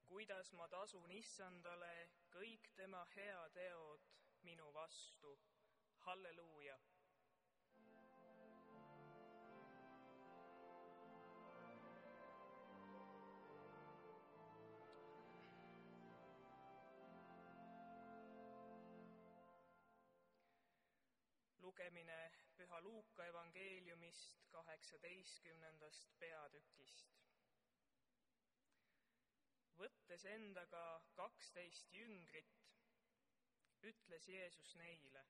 kuidas ma tasun issandale kõik tema heateod minu vastu. Halleluuja! Lugemine Püha Luuka evangeeliumist 18. peatükist. Võttes endaga 12 jüngrit, ütles Jeesus neile: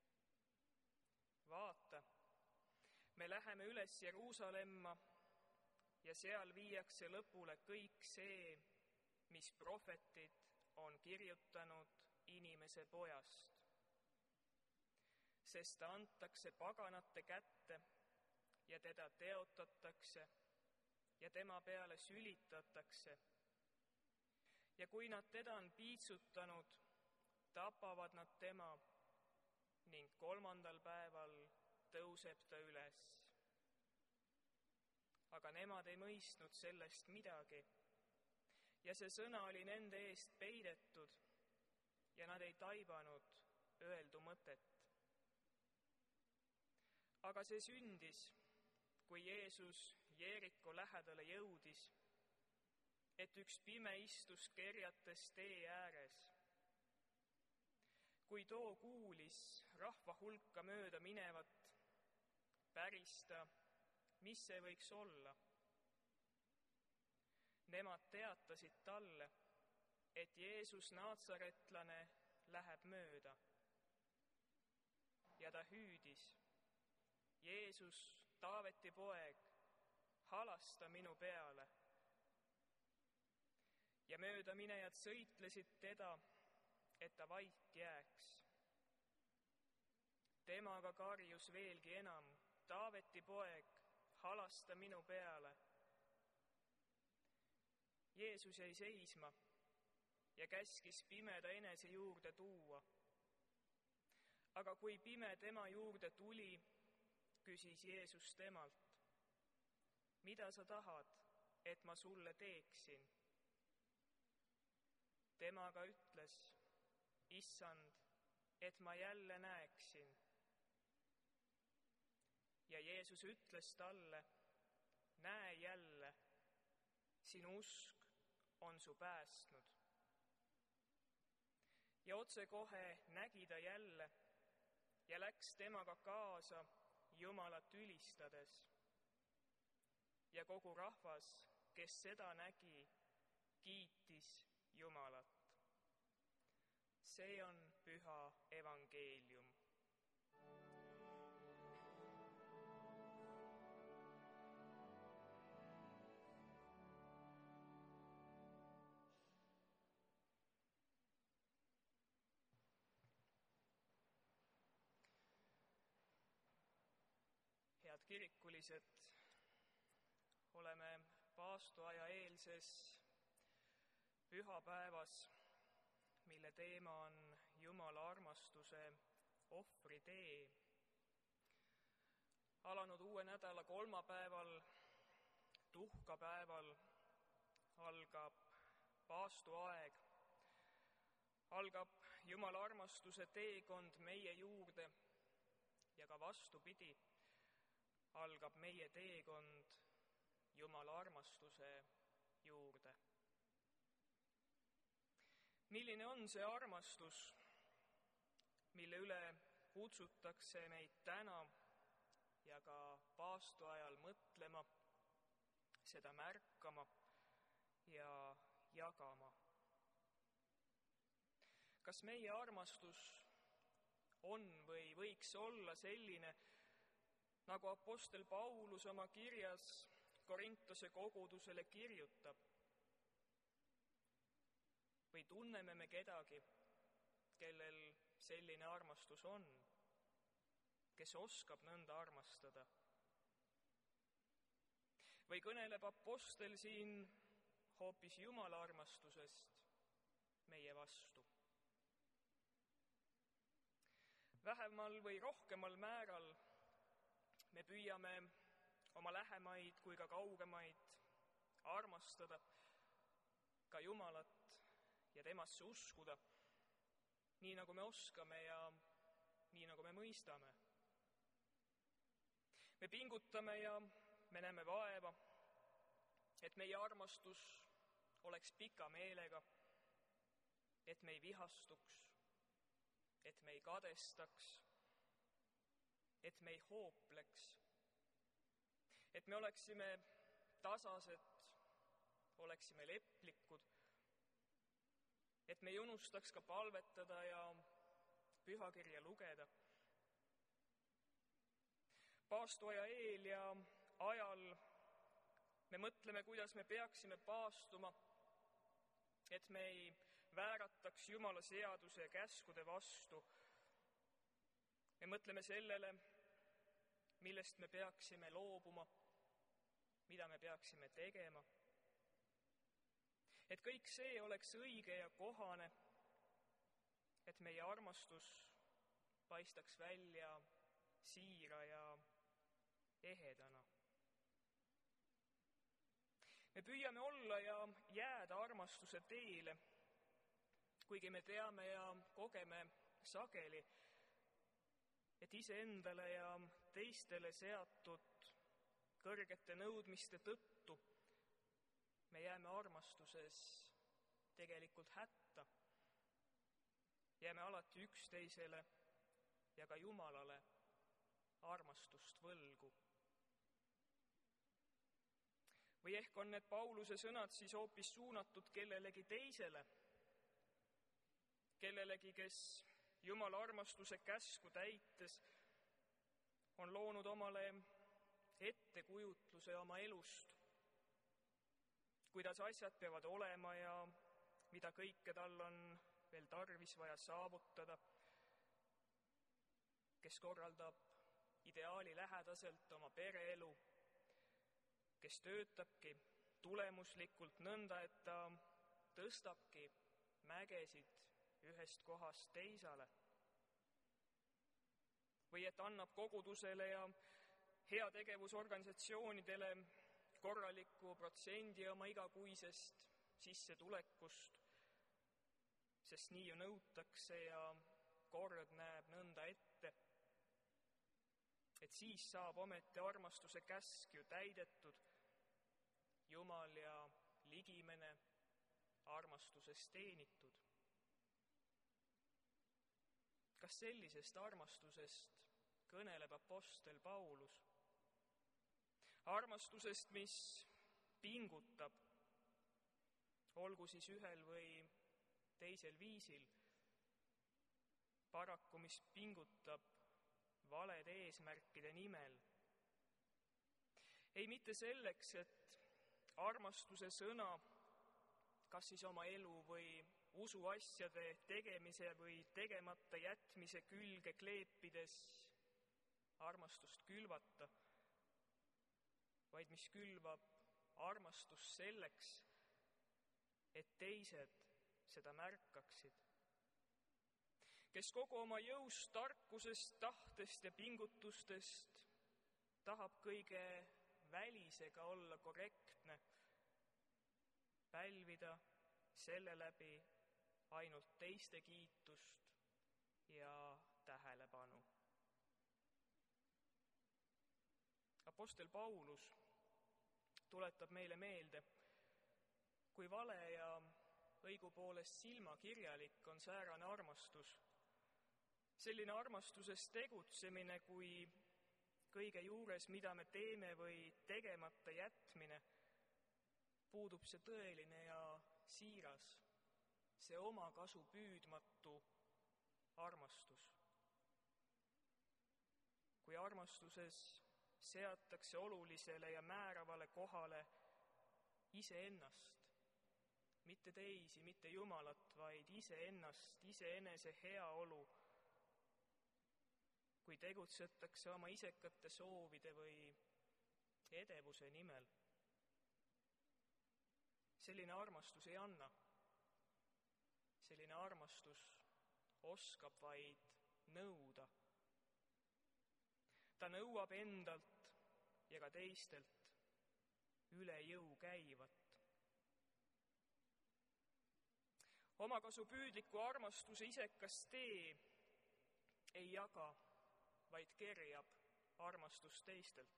vaata, me läheme üles Jeruusalemma ja seal viiakse lõpule kõik see, mis prohvetid on kirjutanud inimese pojast. Sest ta antakse paganate kätte ja teda teotatakse ja tema peale sülitatakse. Ja kui nad teda on piitsutanud, tapavad nad tema ning 3. päeval tõuseb ta üles. Aga nemad ei mõistnud sellest midagi ja see sõna oli nende eest peidetud ja nad ei taibanud öeldu mõtet. Aga see sündis, kui Jeesus Jeeriko lähedale jõudis, et üks pime istus kerjates tee ääres. Kui too kuulis rahva hulka mööda minevat, päris ta, mis see võiks olla. Nemad teatasid talle, et Jeesus Naatsaretlane läheb mööda. Ja ta hüüdis: Jeesus, Taaveti poeg, halasta minu peale. Ja möödaminejad sõitlesid teda, et ta vait jääks. Temaga karjus veelgi enam: Taaveti poeg, halasta minu peale. Jeesus jäi seisma ja käskis pimeda enese juurde tuua. Aga kui pime tema juurde tuli, küsis Jeesus temalt: mida sa tahad, et ma sulle teeksin? Temaga ütles: Issand, et ma jälle näeksin. Ja Jeesus ütles talle: näe jälle, sinu usk on su päästnud. Ja otsekohe nägi ta jälle ja läks temaga kaasa Jumalat ülistades. Ja kogu rahvas, kes seda nägi, kiitis Jumalat. See on püha evangeelium. Head kirikulised, oleme paastuaja eelses pühapäevas, mille teema on Jumala armastuse ohvritee. Alanud uue nädala kolmapäeval, tuhkapäeval, algab paastuaeg, algab Jumala armastuse teekond meie juurde ja ka vastupidi, algab meie teekond Jumala armastuse juurde. Milline on see armastus, mille üle kutsutakse meid täna ja ka paastuajal mõtlema, seda märkama ja jagama? Kas meie armastus on või võiks olla selline, nagu apostel Paulus oma kirjas Korintuse kogudusele kirjutab? Või tunneme me kedagi, kellel selline armastus on, kes oskab nõnda armastada? Või kõneleb apostel siin hoopis Jumala armastusest meie vastu? Vähemal või rohkemal määral me püüame oma lähemaid kui ka kaugemaid armastada, ka Jumalat ja temasse uskuda, nii nagu me oskame ja nii nagu me mõistame. Me pingutame ja me näeme vaeva, et meie armastus oleks pika meelega, et me ei vihastuks, et me ei kadestaks, et me ei hoopleks, et me oleksime tasased, oleksime leplikud, et me ei unustaks ka palvetada ja pühakirja lugeda. Paastuaja eel ja ajal me mõtleme, kuidas me peaksime paastuma, et me ei väärataks Jumala seaduse ja käskude vastu. Me mõtleme sellele, millest me peaksime loobuma, mida me peaksime tegema. Et kõik see oleks õige ja kohane, et meie armastus paistaks välja siira ja ehedana. Me püüame olla ja jääda armastuse teele, kuigi me teame ja kogeme sageli, et iseendale ja teistele seatud kõrgete nõudmiste tõttu me jääme armastuses tegelikult hätta. Jääme alati üksteisele ja ka Jumalale armastust võlgu. Või ehk on need Pauluse sõnad siis hoopis suunatud kellelegi teisele, kellelegi, kes Jumala armastuse käsku täites on loonud omale ettekujutluse oma elust, kuidas asjad peavad olema ja mida kõike tal on veel tarvis vaja saavutada, kes korraldab ideaali lähedaselt oma pereelu, kes töötabki tulemuslikult nõnda, et ta tõstabki mägesid ühest kohast teisale. Või et annab kogudusele ja heategevusorganisatsioonidele korraliku protsendi oma igakuisest sissetulekust, sest nii ju nõutakse ja kord näeb nõnda ette, et siis saab ometi armastuse käsk ju täidetud, Jumal ja ligimene armastusest teenitud. Kas sellisest armastusest kõneleb apostel Paulus? Armastusest, mis pingutab, olgu siis ühel või teisel viisil, paraku mis pingutab valede eesmärkide nimel. Ei mitte selleks, et armastuse sõna, kas siis oma elu või usuasjade tegemise või tegemata jätmise külge kleepides armastust külvata, vaid mis külvab armastust selleks, et teised seda märkaksid, kes kogu oma jõust, tarkusest, tahtest ja pingutustest tahab kõige välisega olla korrektne, pälvida selle läbi ainult teiste kiitust ja tähelepanu. Apostel Paulus tuletab meile meelde, kui vale ja õigupoolest silmakirjalik on säärane armastus. Selline armastuses tegutsemine kui kõige juures, mida me teeme või tegemata jätmine, puudub see tõeline ja siiras, see omakasu püüdmatu armastus. Kui armastuses seatakse olulisele ja määravale kohale iseennast, mitte teisi, mitte Jumalat, vaid iseennast, iseenese heaolu, kui tegutsetakse oma isekate soovide või edevuse nimel. Selline armastus ei anna. Selline armastus oskab vaid nõuda. Ta nõuab endalt ja ka teistelt üle jõu käivat. Omakasupüüdliku armastuse isekas tee ei jaga, vaid kerjab armastust teistelt.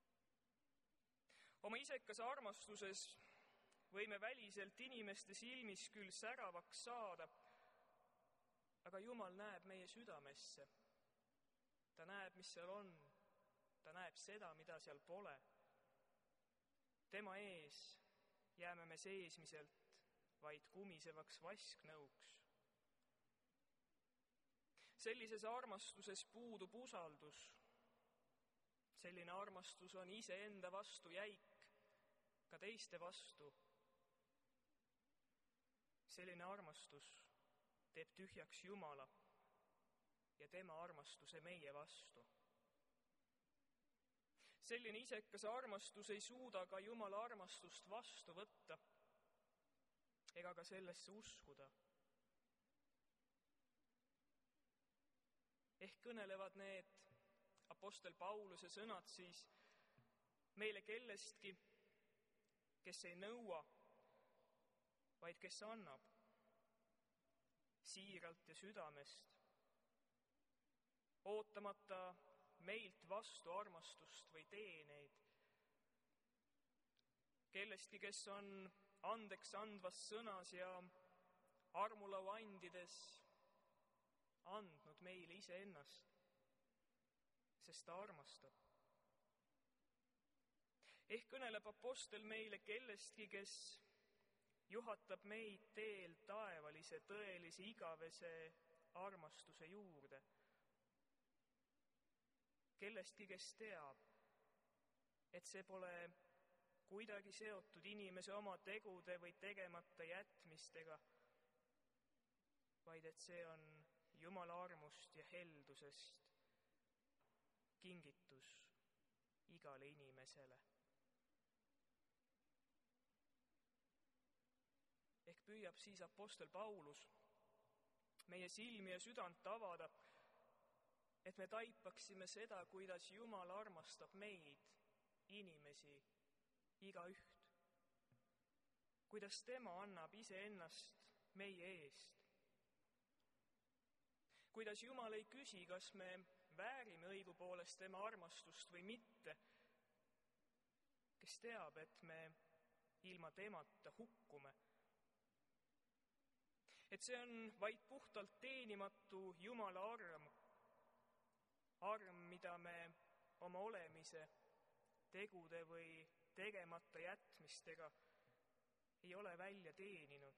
Oma isekas armastuses võime väliselt inimeste silmis küll säravaks saada, aga Jumal näeb meie südamesse. Ta näeb, mis seal on. Ta näeb seda, mida seal pole. Tema ees jääme me seesmiselt vaid kumisevaks vasknõuks. Sellises armastuses puudub usaldus. Selline armastus on iseenda vastu jäik, ka teiste vastu. Selline armastus teeb tühjaks Jumala ja tema armastuse meie vastu. Selline isekas armastus ei suuda ka Jumala armastust vastu võtta ega ka sellesse uskuda. Ehk kõnelevad need apostel Pauluse sõnad siis meile kellestki, kes ei nõua, vaid kes annab siiralt ja südamest, ootamata meilt vastu armastust või teeneid. Kellestki, kes on andeks andvas sõnas ja armulau andides andnud meile iseennast, sest ta armastab. Ehk kõneleb apostel meile kellestki, kes juhatab meid teel taevalise, tõelise, igavese armastuse juurde. Kellestki, kes teab, et see pole kuidagi seotud inimese oma tegude või tegemata jätmistega, vaid et see on Jumala armust ja heldusest kingitus igale inimesele. Ehk püüab siis apostel Paulus meie silmi ja südant avada, et me taipaksime seda, kuidas Jumal armastab meid, inimesi, igaüht. Kuidas tema annab iseennast meie eest. Kuidas Jumal ei küsi, kas me väärime õigupoolest tema armastust või mitte, kes teab, et me ilma temata hukkume. Et see on vaid puhtalt teenimatu Jumala arm, mida me oma olemise, tegude või tegemata jätmistega ei ole välja teeninud.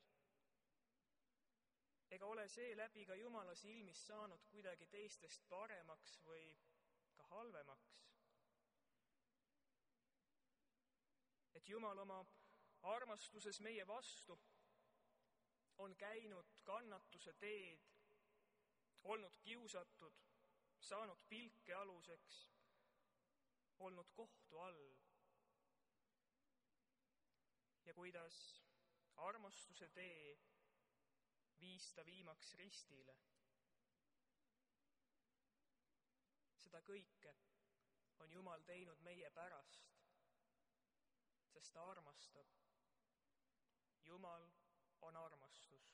Ega ole seeläbi ka Jumala silmis saanud kuidagi teistest paremaks või ka halvemaks. Et Jumal oma armastuses meie vastu on käinud kannatuse teed, olnud kiusatud, saanud pilke aluseks, olnud kohtu all. Ja kuidas armastuse tee viis ta viimaks ristile. Seda kõike on Jumal teinud meie pärast, sest ta armastab. Jumal on armastus.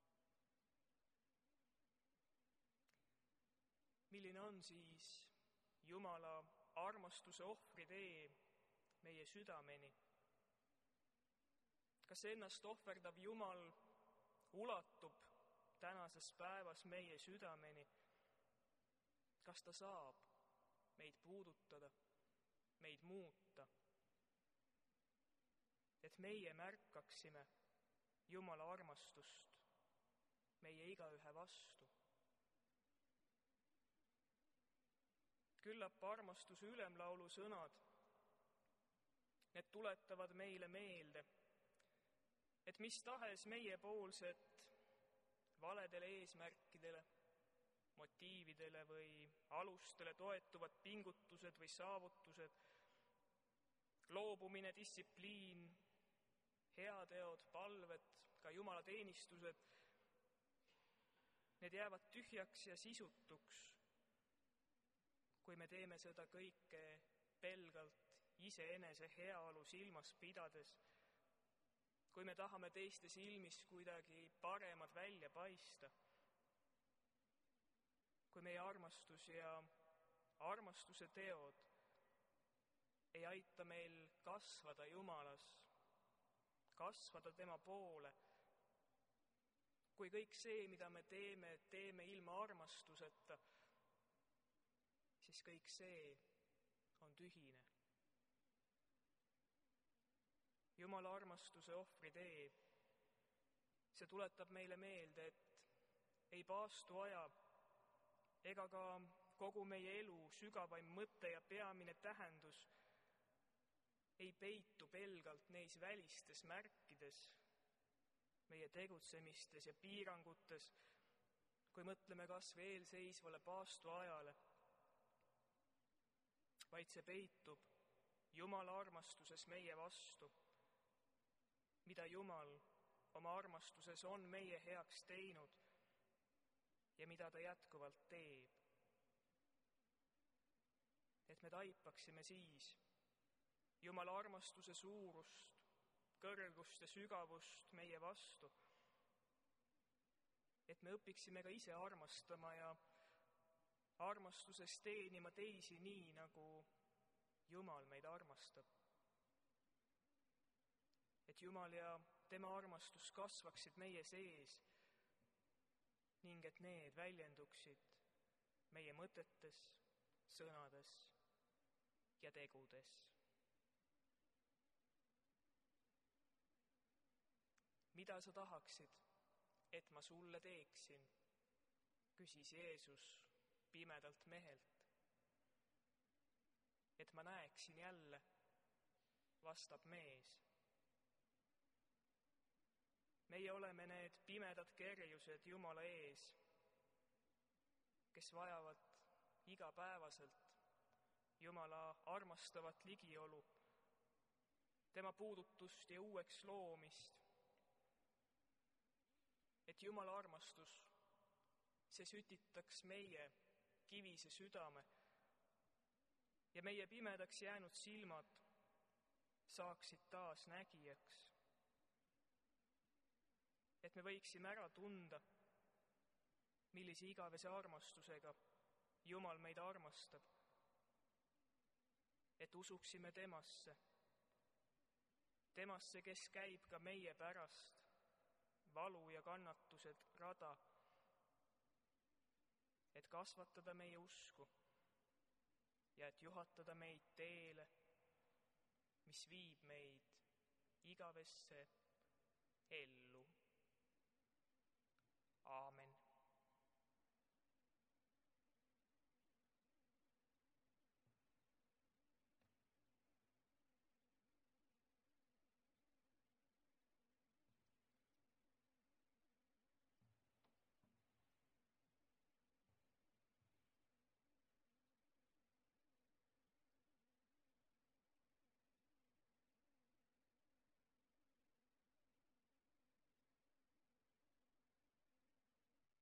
Milline on siis Jumala armastuse ohvritee meie südameni? Kas ennast ohverdav Jumal ulatub tänases päevas meie südameni? Kas ta saab meid puudutada, meid muuta? Et meie märkaksime Jumala armastust meie igaühe vastu. Küllap armastuse ülemlaulu sõnad, need tuletavad meile meelde, et mis tahes meiepoolsed valedele eesmärkidele, motiividele või alustele toetuvad pingutused või saavutused, loobumine, distsipliin, heateod, palved, ka Jumala teenistused, need jäävad tühjaks ja sisutuks, kui me teeme seda kõike pelgalt iseenese heaolu silmas pidades kui me tahame teiste silmis kuidagi paremad välja paista, kui meie armastus ja armastuse teod ei aita meil kasvada Jumalas, kasvada tema poole, kui kõik see, mida me teeme ilma armastuseta, siis kõik see on tühine. Jumala armastuse ohvritee, see tuletab meile meelde, et ei paastu aja ega ka kogu meie elu sügavaim mõte ja peamine tähendus ei peitu pelgalt neis välistes märkides, meie tegutsemistes ja piirangutes, kui mõtleme kas või eelseisvale paastu ajale, vaid see peitub Jumala armastuses meie vastu, mida Jumal oma armastuses on meie heaks teinud ja mida ta jätkuvalt teeb. Et me taipaksime siis Jumala armastuse suurust, kõrgust ja sügavust meie vastu, et me õpiksime ka ise armastama ja armastuses teenima teisi nii, nagu Jumal meid armastab. Et Jumal ja tema armastus kasvaksid meie sees ning et need väljenduksid meie mõtetes, sõnades ja tegudes. Mida sa tahaksid, et ma sulle teeksin, küsis Jeesus pimedalt mehelt. Et ma näeksin jälle, vastab mees. Meie oleme need pimedad kerjused Jumala ees, kes vajavad igapäevaselt Jumala armastavat ligiolu, tema puudutust ja uueks loomist. Et Jumala armastus, see sütitaks meie kivise südame ja meie pimedaks jäänud silmad saaksid taas nägijaks. Et me võiksime ära tunda, millise igavese armastusega Jumal meid armastab. Et usuksime temasse, kes käib ka meie pärast valu ja kannatused rada, et kasvatada meie usku ja et juhatada meid teele, mis viib meid igavesse ellu. Aamen.